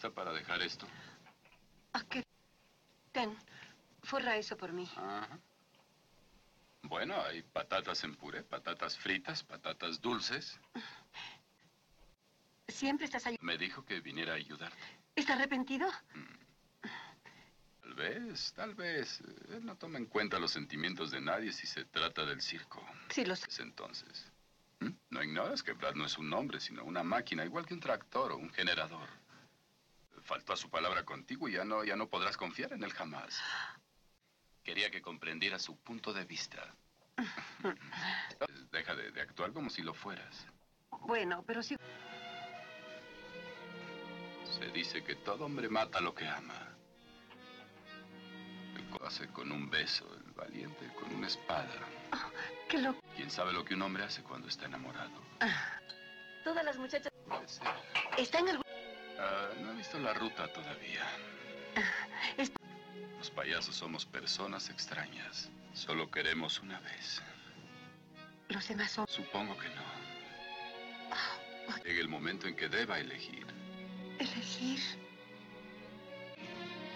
lista para dejar esto? ¿A qué? Ten, forra eso por mí. Ajá. Bueno, hay patatas en puré, patatas fritas, patatas dulces. Siempre estás ayudando. Me dijo que viniera a ayudarte. ¿Está arrepentido? Tal vez, tal vez. Él no toma en cuenta los sentimientos de nadie si se trata del circo. Sí, lo sé. Entonces, ¿no ignoras que Brad no es un hombre, sino una máquina, igual que un tractor o un generador? Faltó a su palabra contigo y ya no podrás confiar en él jamás. Quería que comprendiera su punto de vista. Deja de actuar como si lo fueras. Bueno, pero sí. Se dice que todo hombre mata lo que ama. El cobarde hace con un beso, el valiente con una espada. ¿Qué lo? ¿Quién sabe lo que un hombre hace cuando está enamorado? Todas las muchachas. Puede ser. ¿Está en algún? No he visto la ruta todavía. Es- Los payasos somos personas extrañas. Solo queremos una vez. Los demás son. Supongo que no. Llega el momento en que deba elegir. Elegir.